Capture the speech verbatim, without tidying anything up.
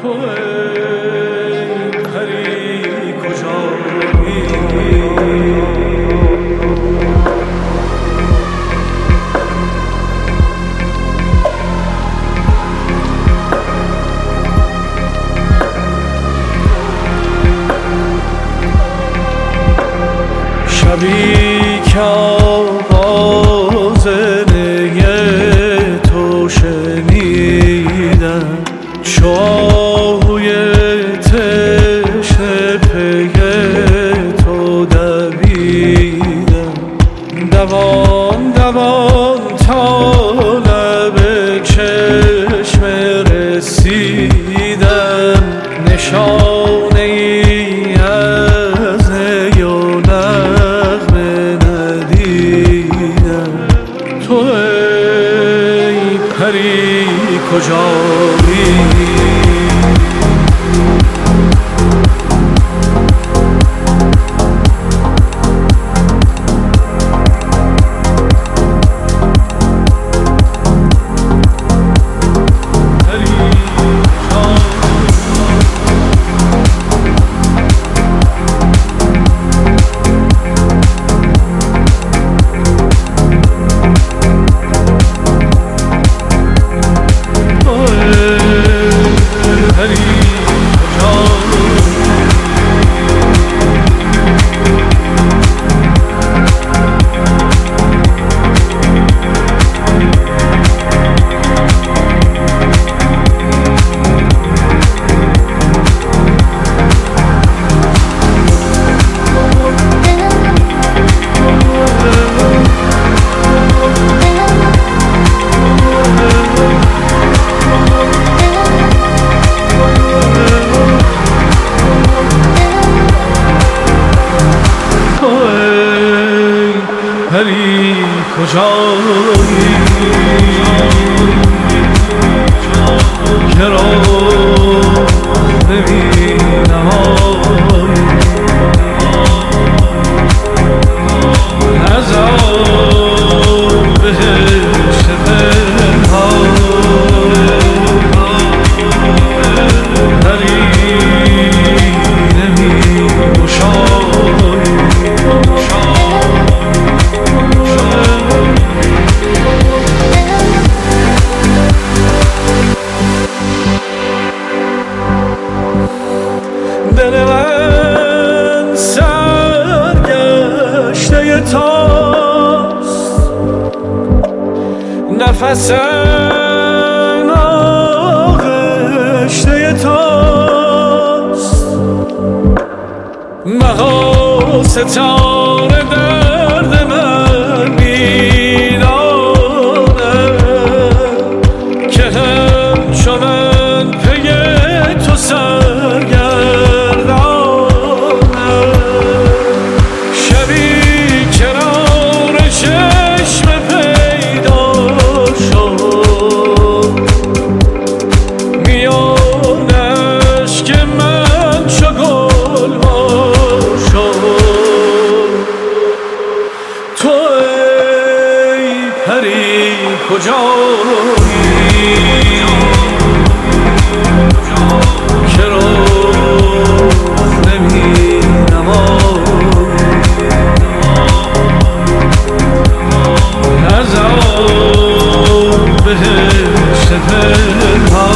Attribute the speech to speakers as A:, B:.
A: تو ای پری کجایی؟ شبی که آواز نی تو شنیدم، چاهوی تشنه پی تو دویدم، دوان دوان تا لب چشم رسیدم، نشانه ای از نی و نغمه ندیدم. تو ای پری کجایی؟ پری کجایی؟ چرا نمی‌بینم از آن بهشت پنهان؟ پری نمی‌گشایی؟ دل من سرگشته تاست، نفسم آغشته تاست، مها ستاره درد من میداند که همچو من پی تو سرگردانم. شبی کنار چشم پیدا شد، میانش که من چو گل وا شد. تو ای پری کجایی؟ چرا نمی‌نمایی از آن بهشت پنهان؟